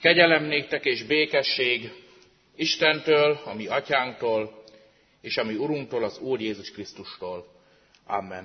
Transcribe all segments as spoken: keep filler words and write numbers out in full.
Kegyelem néktek és békesség Istentől, a mi atyánktól, és a mi Urunktól, az Úr Jézus Krisztustól. Amen.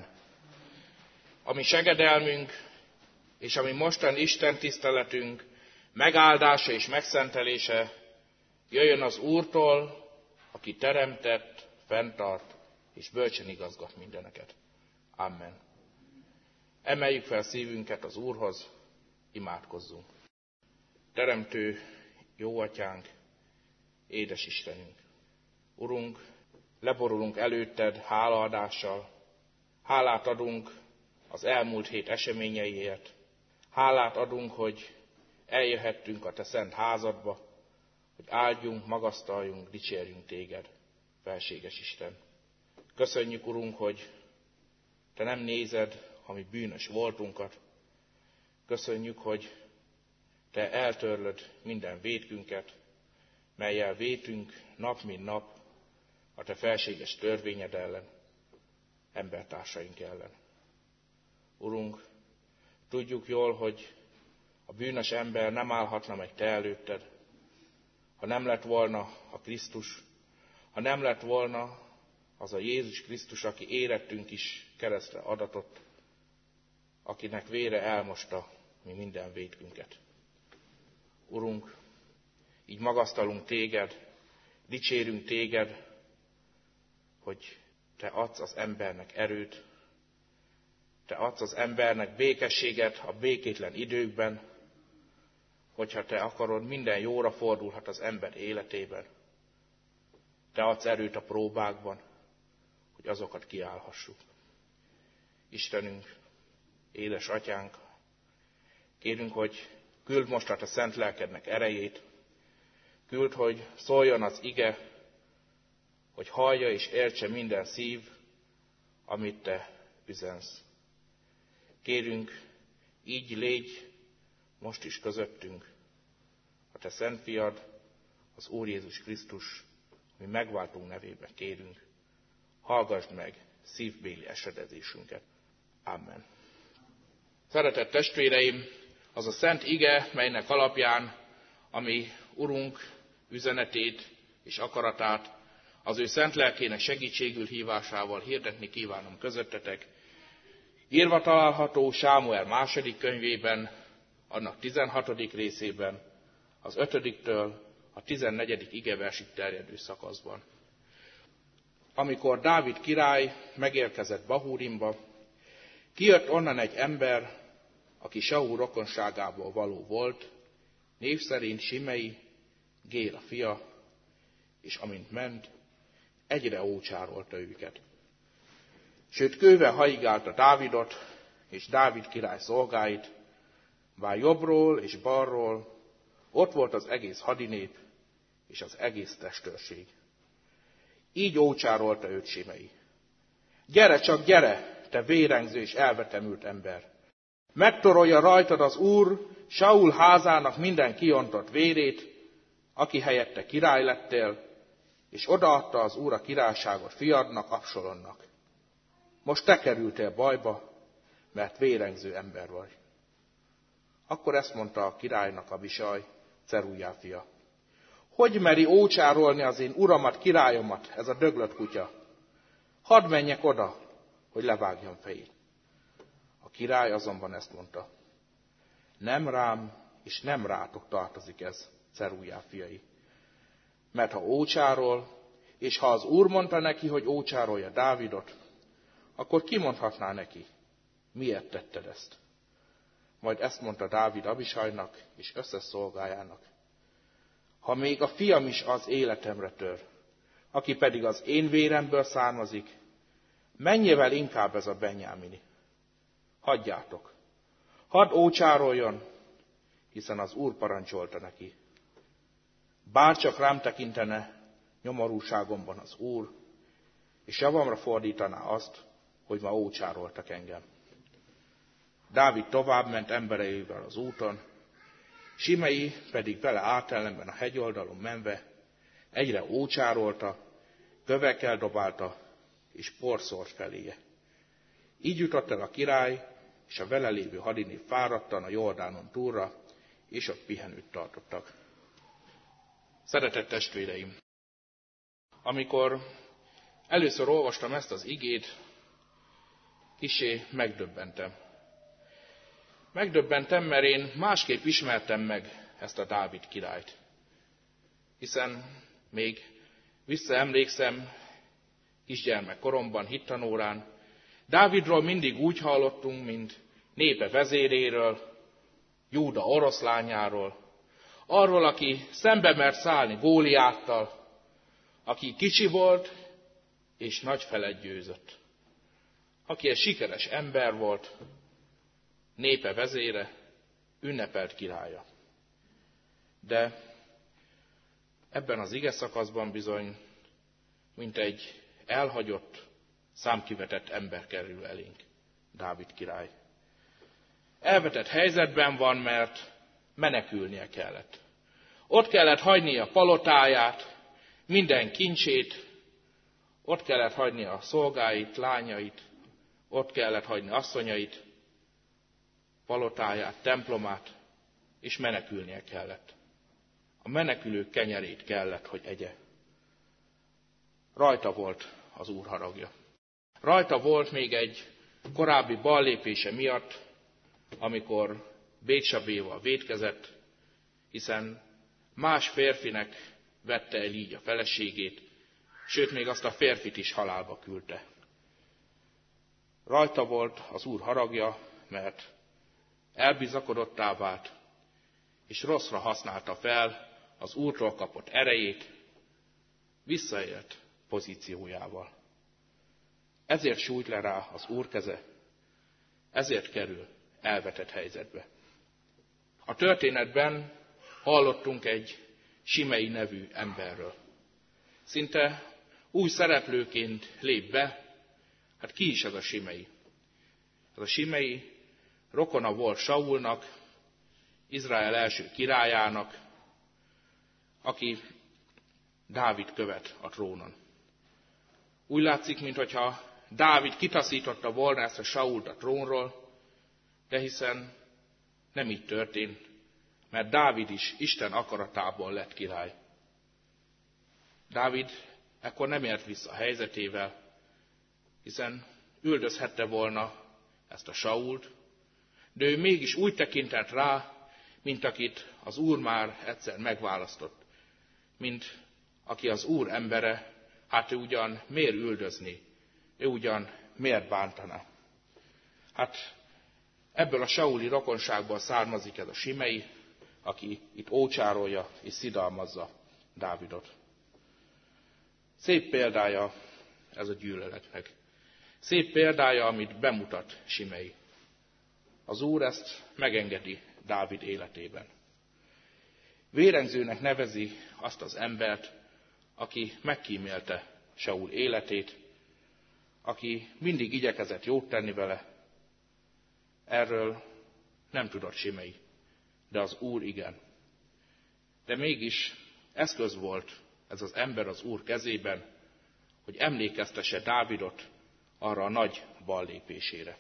A mi segedelmünk és a mi mostani Isten tiszteletünk megáldása és megszentelése jöjjön az Úrtól, aki teremtett, fenntart és bölcsen igazgat mindeneket. Amen. Emeljük fel szívünket az Úrhoz, imádkozzunk. Teremtő, jó atyánk, édes Istenünk! Urunk, leborulunk előtted hálaadással, hálát adunk az elmúlt hét eseményeiért, hálát adunk, hogy eljöhettünk a te szent házadba, hogy áldjunk, magasztaljunk, dicsérjünk téged, felséges Isten. Köszönjük, Urunk, hogy te nem nézed a mi bűnös voltunkat. Köszönjük, hogy te eltörlöd minden vétkünket, mellyel vétünk nap mint nap a te felséges törvényed ellen, embertársaink ellen. Urunk, tudjuk jól, hogy a bűnös ember nem állhatna meg te előtted, ha nem lett volna a Krisztus, ha nem lett volna az a Jézus Krisztus, aki érettünk is keresztre adatott, akinek vére elmosta mi minden vétkünket. Urunk, így magasztalunk téged, dicsérünk téged, hogy te adsz az embernek erőt, te adsz az embernek békességet a békétlen időkben, hogyha te akarod, minden jóra fordulhat az ember életében. Te adsz erőt a próbákban, hogy azokat kiállhassuk. Istenünk, édes atyánk, kérünk, hogy küld most a te szent lelkednek erejét, küld, hogy szóljon az ige, hogy hallja és értse minden szív, amit te üzensz. Kérünk, így légy most is közöttünk, a te szent fiad, az Úr Jézus Krisztus, mi megváltunk nevébe kérünk, hallgassd meg szívbéli esedezésünket. Amen. Szeretett testvéreim, az a szent ige, melynek alapján a mi Urunk üzenetét és akaratát az ő szent lelkének segítségül hívásával hirdetni kívánom közöttetek. Írva található Sámuel második könyvében, annak tizenhatodik részében, az ötödiktől a tizennegyedik igeversig terjedő szakaszban. Amikor Dávid király megérkezett Bahúrimba, kijött onnan egy ember, aki Saul rokonságából való volt, név szerint Simei, Géra fia, és amint ment, egyre ócsárolta őket. Sőt, kővel haigálta Dávidot és Dávid király szolgáit, bár jobbról és balról ott volt az egész hadinép és az egész testőrség. Így ócsárolta őt Simei. Gyere csak, gyere, te vérengző és elvetemült ember! Megtorolja rajtad az Úr Saul házának minden kiontott vérét, aki helyette király lettél, és odaadta az Úr a királyságot fiadnak, Absalomnak. Most te kerültél bajba, mert vérengző ember vagy. Akkor ezt mondta a királynak Abisaj, Cerújá fia. Hogy meri ócsárolni az én uramat, királyomat, ez a döglött kutya? Hadd menjek oda, hogy levágjam fejét. A király azonban ezt mondta. Nem rám és nem rátok tartozik ez, Cerújá fiai. Mert ha ócsárol, és ha az Úr mondta neki, hogy ócsárolja Dávidot, akkor ki mondhatná neki, miért tetted ezt? Majd ezt mondta Dávid Abisajnak és összes szolgájának. Ha még a fiam is az életemre tör, aki pedig az én véremből származik, mennyivel inkább ez a Benjámini. Hagyjátok, hadd ócsároljon, hiszen az Úr parancsolta neki. Bárcsak rám tekintene nyomorúságomban az Úr, és javamra fordítaná azt, hogy ma ócsároltak engem. Dávid tovább ment embereivel az úton, Simei pedig vele átellenben a hegyoldalon menve egyre ócsárolta, kövekkel dobálta és porszort feléje. Így jutott el a király és a vele lévő hadinép fáradtan a Jordánon túlra, és ott pihenőt tartottak. Szeretett testvéreim! Amikor először olvastam ezt az igét, kissé megdöbbentem. Megdöbbentem, mert én másképp ismertem meg ezt a Dávid királyt. Hiszen még visszaemlékszem kisgyermek koromban, hittanórán, Dávidról mindig úgy hallottunk, mint népe vezéréről, Júda oroszlányáról, arról, aki szembe mert szállni Góliáttal, aki kicsi volt és nagy felett győzött, aki egy sikeres ember volt, népe vezére, ünnepelt királya. De ebben az ige szakaszban bizony, mint egy elhagyott, számkivetett ember kerül elénk, Dávid király. Elvetett helyzetben van, mert menekülnie kellett. Ott kellett hagynia a palotáját, minden kincsét, ott kellett hagyni a szolgáit, lányait, ott kellett hagyni asszonyait, palotáját, templomát, és menekülnie kellett. A menekülők kenyerét kellett, hogy egye. Rajta volt az Úr haragja. Rajta volt még egy korábbi ballépése miatt, amikor Bétsabéval vétkezett, hiszen más férfinek vette el így a feleségét, sőt, még azt a férfit is halálba küldte. Rajta volt az Úr haragja, mert elbizakodottá vált, és rosszra használta fel az Úrtól kapott erejét, visszaélt pozíciójával. Ezért sújt le rá az Úr keze, ezért kerül elvetett helyzetbe. A történetben hallottunk egy Simei nevű emberről. Szinte új szereplőként lép be. Hát ki is ez a Simei? Ez a Simei rokona volt Saulnak, Izrael első királyának, aki Dávid követ a trónon. Úgy látszik, mintha Dávid kitaszította volna ezt a Sault a trónról, de hiszen nem így történt, mert Dávid is Isten akaratából lett király. Dávid ekkor nem ért vissza a helyzetével, hiszen üldözhette volna ezt a Sault, de ő mégis úgy tekintett rá, mint akit az Úr már egyszer megválasztott, mint aki az Úr embere, hát ő ugyan miért üldözni, ő ugyan miért bántaná. Hát ebből a sauli rokonságból származik ez a Simei, aki itt ócsárolja és szidalmazza Dávidot. Szép példája ez a gyűlöletnek. Szép példája, amit bemutat Simei. Az Úr ezt megengedi Dávid életében. Vérengzőnek nevezi azt az embert, aki megkímélte Saul életét, aki mindig igyekezett jót tenni vele. Erről nem tudott Simei, de az Úr igen. De mégis eszköz volt ez az ember az Úr kezében, hogy emlékeztesse Dávidot arra a nagy ballépésére.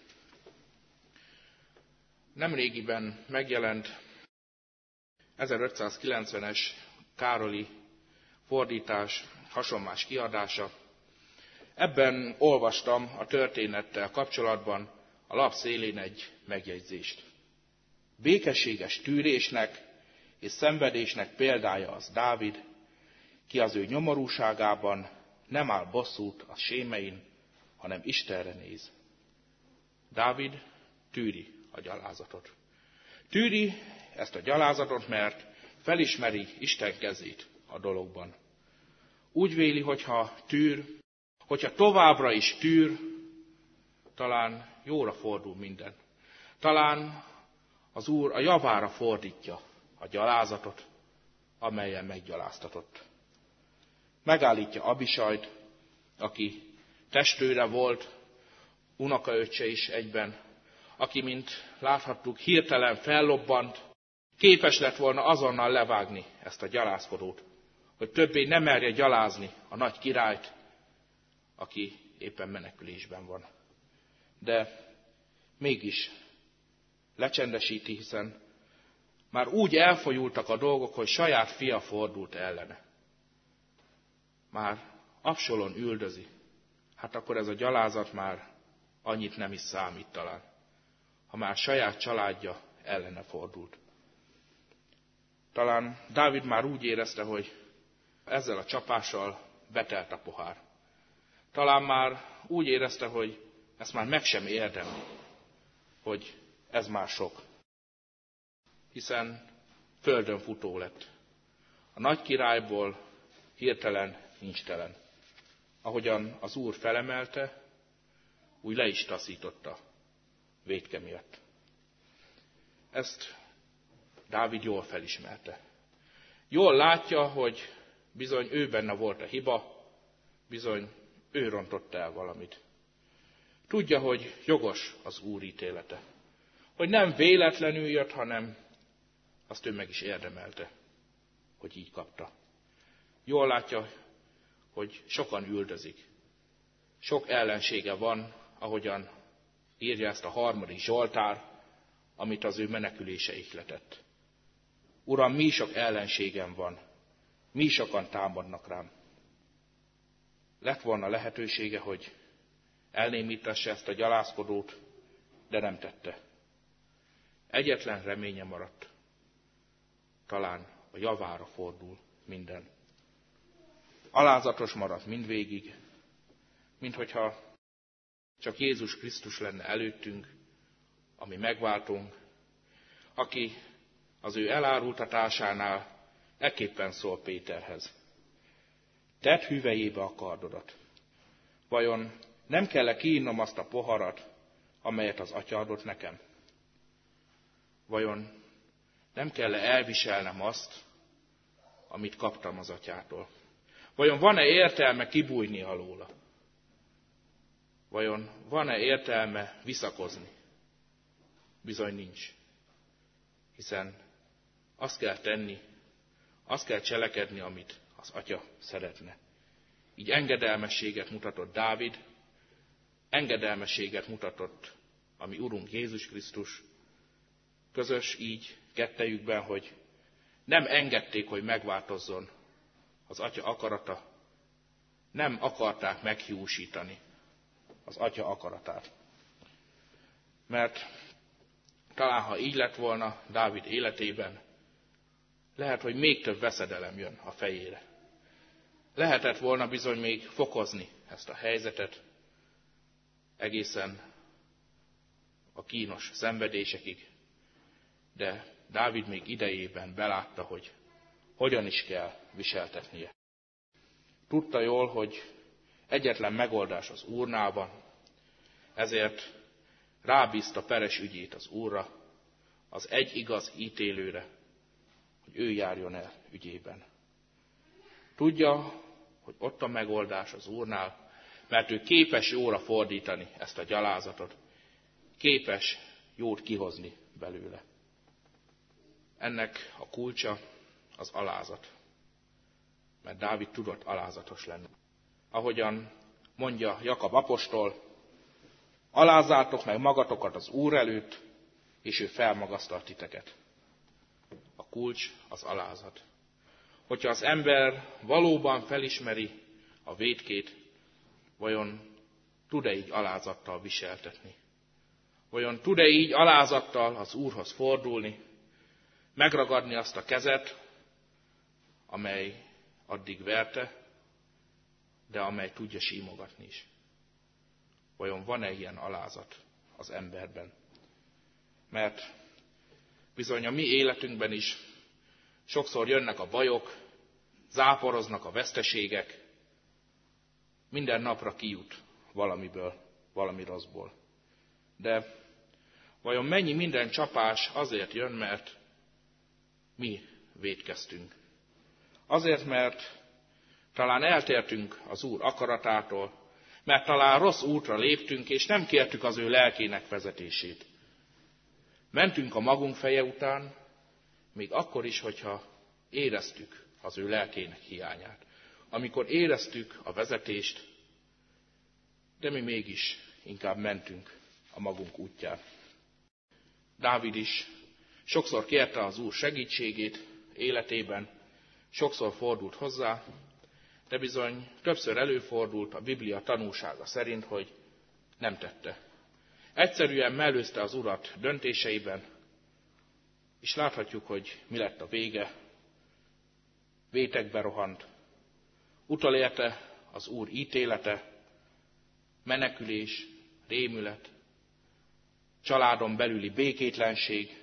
Nemrégiben megjelent ezerötszázkilencvenes Károli fordítás, hasonlás kiadása. Ebben olvastam a történettel kapcsolatban a lap szélén egy megjegyzést. Békességes tűrésnek és szenvedésnek példája az Dávid, ki az ő nyomorúságában nem áll bosszút a sémein, hanem Istenre néz. Dávid tűri a gyalázatot. Tűri ezt a gyalázatot, mert felismeri Isten kezét a dologban. Úgy véli, hogyha tűr, hogyha továbbra is tűr, talán jóra fordul minden. Talán az Úr a javára fordítja a gyalázatot, amelyen meggyaláztatott. Megállítja Abisajt, aki testvére volt, unokaöccse is egyben, aki, mint láthattuk, hirtelen fellobbant, képes lett volna azonnal levágni ezt a gyalázkodót, hogy többé ne merje gyalázni a nagy királyt, aki éppen menekülésben van. De mégis lecsendesíti, hiszen Már úgy elfolyultak a dolgok, hogy saját fia fordult ellene. Már Absalom üldözi. Hát akkor ez a gyalázat már annyit nem is számít talán, ha már saját családja ellene fordult. Talán Dávid már úgy érezte, hogy ezzel a csapással betelt a pohár. Talán már úgy érezte, hogy ezt már meg sem érdemli, hogy ez már sok. Hiszen földön futó lett. A nagy királyból hirtelen nincs telen. Ahogyan az Úr felemelte, úgy le is taszította vétke miatt. Ezt Dávid jól felismerte. Jól látja, hogy bizony ő benne volt a hiba, bizony ő rontotta el valamit. Tudja, hogy jogos az Úr ítélete. Hogy nem véletlenül jött, hanem azt ő meg is érdemelte, hogy így kapta. Jól látja, hogy sokan üldözik. Sok ellensége van, ahogyan írja ezt a harmadik Zsoltár, amit az ő menekülése ihletett. Uram, mi sok ellenségem van, mi sokan támadnak rám. Lett volna lehetősége, hogy elnémítassa ezt a gyalázkodót, de nem tette. Egyetlen reménye maradt. Talán a javára fordul minden. Alázatos maradt mindvégig, minthogyha csak Jézus Krisztus lenne előttünk, ami megváltunk, aki az ő elárultatásánál ekképpen szól Péterhez. Tedd hüvelyébe a kardodat. Vajon nem kell-e kiinnom azt a poharat, amelyet az Atya adott nekem? Vajon nem kell-e elviselnem azt, amit kaptam az Atyától? Vajon van-e értelme kibújni alóla? Vajon van-e értelme visszakozni? Bizony nincs. Hiszen azt kell tenni, azt kell cselekedni, amit az Atya szeretne. Így engedelmességet mutatott Dávid, engedelmességet mutatott a mi Urunk Jézus Krisztus, közös így kettejükben, hogy nem engedték, hogy megváltozzon az Atya akarata, nem akarták meghiúsítani az Atya akaratát. Mert talán, ha így lett volna Dávid életében, lehet, hogy még több veszedelem jön a fejére. Lehetett volna bizony még fokozni ezt a helyzetet egészen a kínos szenvedésekig, de Dávid még idejében belátta, hogy hogyan is kell viseltetnie. Tudta jól, hogy egyetlen megoldás az Úrnál van, ezért rábízta peres ügyét az Úrra, az egy igaz ítélőre, hogy ő járjon el ügyében. Tudja, hogy ott a megoldás az Úrnál, mert ő képes jóra fordítani ezt a gyalázatot, képes jót kihozni belőle. Ennek a kulcsa az alázat, mert Dávid tudott alázatos lenni. Ahogyan mondja Jakab apostol, alázzátok meg magatokat az Úr előtt, és ő felmagasztal titeket. A kulcs az alázat. Hogyha az ember valóban felismeri a vétkét, vajon tud-e így alázattal viseltetni? Vajon tud-e így alázattal az Úrhoz fordulni, megragadni azt a kezet, amely addig verte, de amely tudja símogatni is? Vajon van-e ilyen alázat az emberben? Mert bizony a mi életünkben is sokszor jönnek a bajok, záporoznak a veszteségek, minden napra kijut valamiből, valami rosszból. De vajon mennyi minden csapás azért jön, mert mi vétkeztünk? Azért, mert talán eltértünk az Úr akaratától, mert talán rossz útra léptünk, és nem kértük az ő lelkének vezetését. Mentünk a magunk feje után, még akkor is, hogyha éreztük az ő lelkének hiányát. Amikor éreztük a vezetést, de mi mégis inkább mentünk a magunk útján. Dávid is Sokszor kérte az Úr segítségét életében, sokszor fordult hozzá, de bizony többször előfordult a Biblia tanúsága szerint, hogy nem tette. Egyszerűen mellőzte az Urat döntéseiben, és láthatjuk, hogy mi lett a vége. Vétekbe rohant, utolérte az Úr ítélete, menekülés, rémület, családon belüli békétlenség,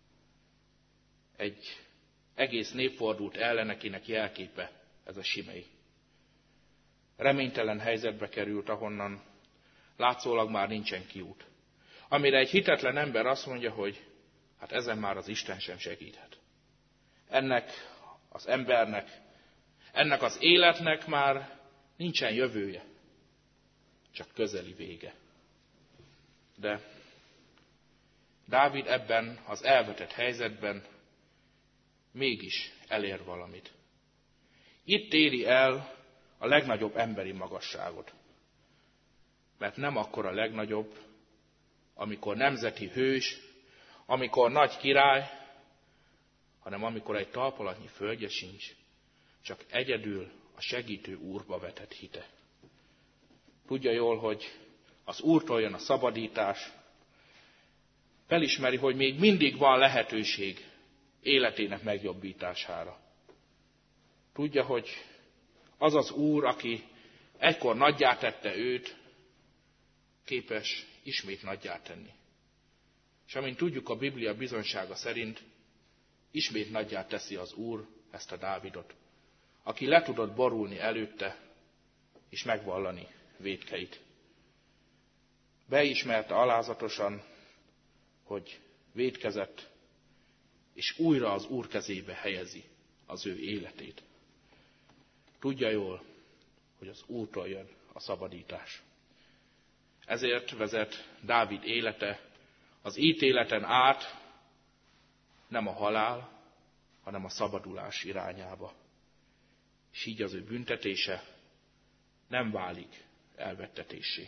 egy egész nép fordult ellene, akinek jelképe ez a Simei. Reménytelen helyzetbe került, ahonnan látszólag már nincsen kiút. Amire egy hitetlen ember azt mondja, hogy hát ezen már az Isten sem segíthet. Ennek az embernek, ennek az életnek már nincsen jövője, csak közeli vége. De Dávid ebben az elvetett helyzetben mégis elér valamit. Itt éri el a legnagyobb emberi magasságot. Mert nem akkor a legnagyobb, amikor nemzeti hős, amikor nagy király, hanem amikor egy talpalatnyi földje sincs, csak egyedül a segítő Úrba vetett hite. Tudja jól, hogy az Úrtól jön a szabadítás, felismeri, hogy még mindig van lehetőség életének megjobbítására. Tudja, hogy az az Úr, aki egykor nagyjá tette őt, képes ismét nagyjá tenni. És amint tudjuk, a Biblia bizonysága szerint ismét nagyjá teszi az Úr ezt a Dávidot, aki le tudott borulni előtte, és megvallani vétkeit. Beismerte alázatosan, hogy vétkezett, és újra az Úr kezébe helyezi az ő életét. Tudja jól, hogy az Úrtól jön a szabadítás. Ezért vezet Dávid élete az ítéleten át nem a halál, hanem a szabadulás irányába. És így az ő büntetése nem válik elvettetésé.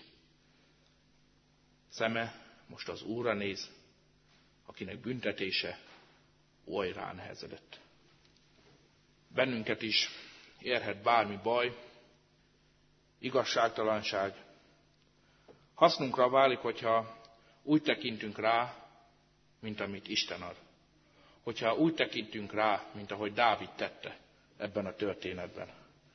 Szeme most az Úrra néz, akinek büntetése oly ránehezedett. Bennünket is érhet bármi baj, igazságtalanság. Hasznunkra válik, hogyha úgy tekintünk rá, mint amit Isten ad. Hogyha úgy tekintünk rá, mint ahogy Dávid tette ebben a történetben.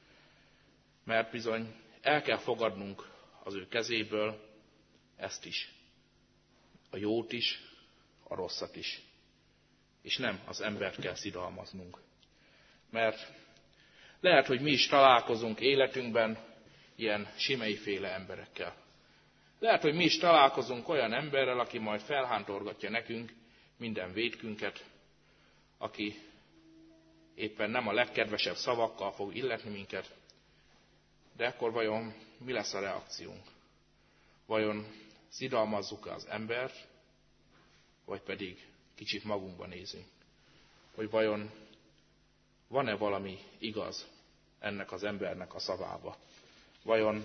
Mert bizony el kell fogadnunk az ő kezéből ezt is. A jót is, a rosszat is. És nem az embert kell szidalmaznunk. Mert lehet, hogy mi is találkozunk életünkben ilyen Simei-féle emberekkel. Lehet, hogy mi is találkozunk olyan emberrel, aki majd felhántorgatja nekünk minden vétkünket, aki éppen nem a legkedvesebb szavakkal fog illetni minket, de akkor vajon mi lesz a reakciónk? Vajon szidalmazzuk-e az embert, vagy pedig kicsit magunkba nézünk? Hogy vajon van-e valami igaz ennek az embernek a szavába? Vajon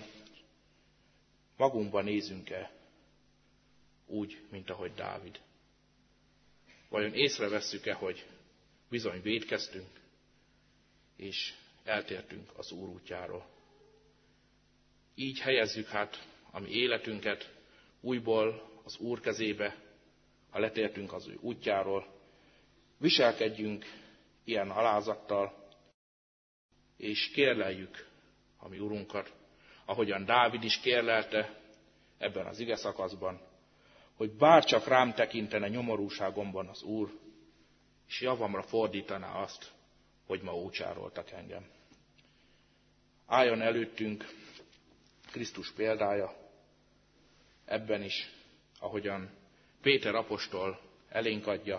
magunkba nézünk-e úgy, mint ahogy Dávid? Vajon észrevesszük-e, hogy bizony vétkeztünk, és eltértünk az Úr útjáról? Így helyezzük hát a mi életünket újból az Úr kezébe, ha letértünk az ő útjáról, viselkedjünk ilyen alázattal, és kérleljük a mi Urunkat, ahogyan Dávid is kérlelte ebben az ige szakaszban, hogy bárcsak rám tekintene nyomorúságomban az Úr, és javamra fordítaná azt, hogy ma ócsároltak engem. Álljon előttünk Krisztus példája, ebben is, ahogyan Péter apostol elénk adja.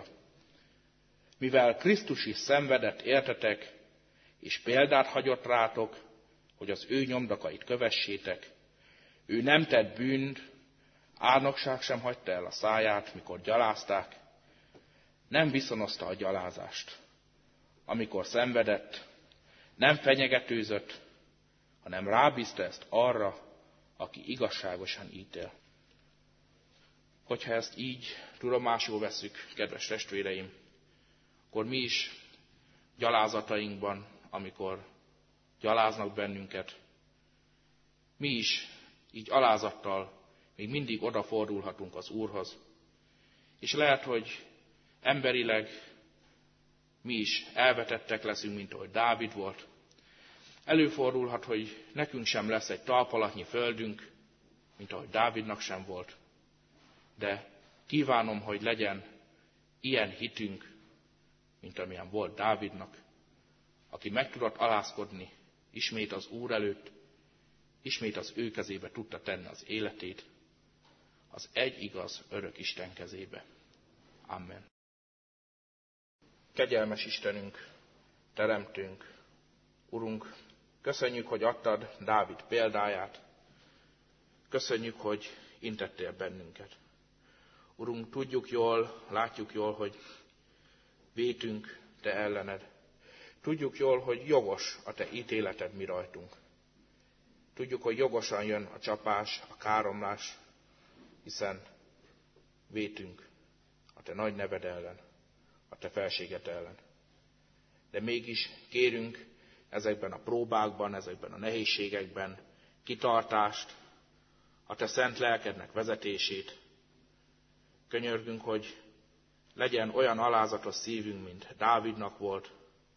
Mivel Krisztus is szenvedett értetek, és példát hagyott rátok, hogy az ő nyomdokait kövessétek, ő nem tett bűnt, álnokság sem hagyta el a száját, mikor gyalázták, nem viszonozta a gyalázást. Amikor szenvedett, nem fenyegetőzött, hanem rábízta ezt arra, aki igazságosan ítél. Hogyha ezt így tudomásul vesszük, kedves testvéreim, akkor mi is gyalázatainkban, amikor gyaláznak bennünket, mi is így alázattal még mindig odafordulhatunk az Úrhoz. És lehet, hogy emberileg mi is elvetettek leszünk, mint ahogy Dávid volt. Előfordulhat, hogy nekünk sem lesz egy talpalatnyi földünk, mint ahogy Dávidnak sem volt. De kívánom, hogy legyen ilyen hitünk, mint amilyen volt Dávidnak, aki meg tudott alázkodni ismét az Úr előtt, ismét az ő kezébe tudta tenni az életét, az egy igaz, örök Isten kezébe. Amen. Kegyelmes Istenünk, Teremtőnk, Urunk, köszönjük, hogy adtad Dávid példáját, köszönjük, hogy intettél bennünket. Urunk, tudjuk jól, látjuk jól, hogy vétünk Te ellened. Tudjuk jól, hogy jogos a Te ítéleted mi rajtunk. Tudjuk, hogy jogosan jön a csapás, a káromlás, hiszen vétünk a Te nagy neved ellen, a Te felséget ellen. De mégis kérünk ezekben a próbákban, ezekben a nehézségekben kitartást, a Te szent lelkednek vezetését. Könyörgünk, hogy legyen olyan alázatos szívünk, mint Dávidnak volt,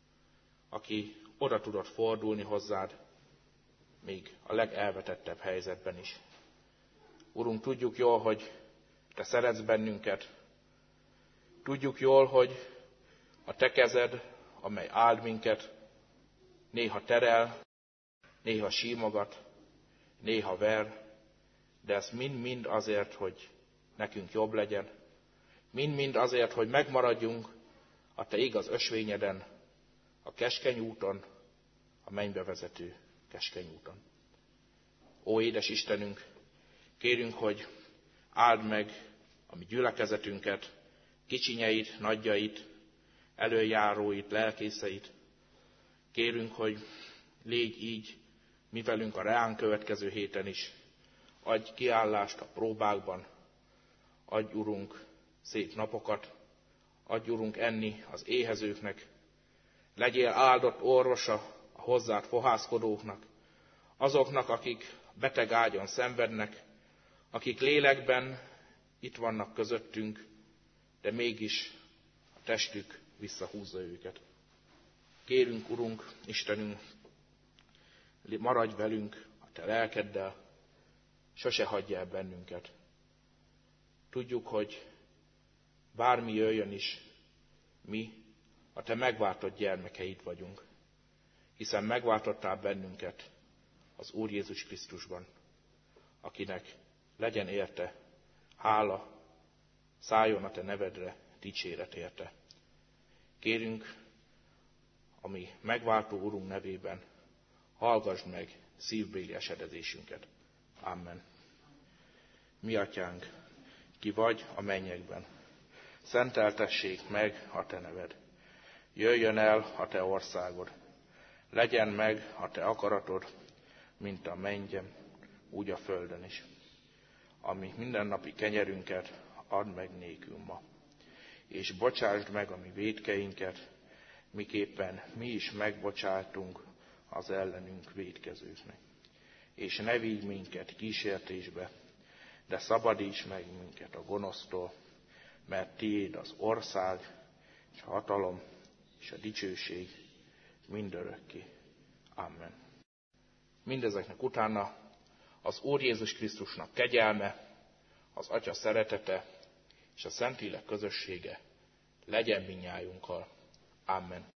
aki oda tudott fordulni hozzád, még a legelvetettebb helyzetben is. Urunk, tudjuk jól, hogy Te szeretsz bennünket. Tudjuk jól, hogy a Te kezed, amely áld minket, néha terel, néha símogat, néha ver, de ez mind-mind azért, hogy nekünk jobb legyen. Mind-mind azért, hogy megmaradjunk a Te igaz ösvényeden, a keskeny úton, a mennybe vezető keskeny úton. Ó, édes Istenünk, kérünk, hogy áld meg a mi gyülekezetünket, kicsinyeit, nagyjait, előjáróit, lelkészeit. Kérünk, hogy légy így mi velünk a reánk következő héten is. Adj kiállást a próbákban, adj, Urunk, szép napokat, adj, Urunk, enni az éhezőknek, legyél áldott orvosa a hozzád fohászkodóknak, azoknak, akik beteg ágyon szenvednek, akik lélekben itt vannak közöttünk, de mégis a testük visszahúzza őket. Kérünk, Urunk, Istenünk, maradj velünk a Te lelkeddel, sose hagyj el bennünket. Tudjuk, hogy bármi jöjjön is, mi a Te megváltott gyermekeid vagyunk, hiszen megváltottál bennünket az Úr Jézus Krisztusban, akinek legyen érte hála, szálljon a Te nevedre dicséret érte. Kérünk, ami megváltó Urunk nevében, hallgassd meg szívbéli esedezésünket. Amen. Mi Atyánk, ki vagy a mennyekben, szenteltessék meg a Te neved. Jöjjön el a Te országod, legyen meg a Te akaratod, mint a mennyben, úgy a földön is. Ami mindennapi kenyerünket add meg nékünk ma, és bocsásd meg a mi vétkeinket, miképpen mi is megbocsátunk az ellenünk vétkezőknek. És ne vigy minket kísértésbe, de szabadíts meg minket a gonosztól, mert tiéd az ország, és a hatalom, és a dicsőség mindörökké. Amen. Mindezeknek utána az Úr Jézus Krisztusnak kegyelme, az Atya szeretete és a Szentlélek közössége legyen mindnyájunkkal. Amen.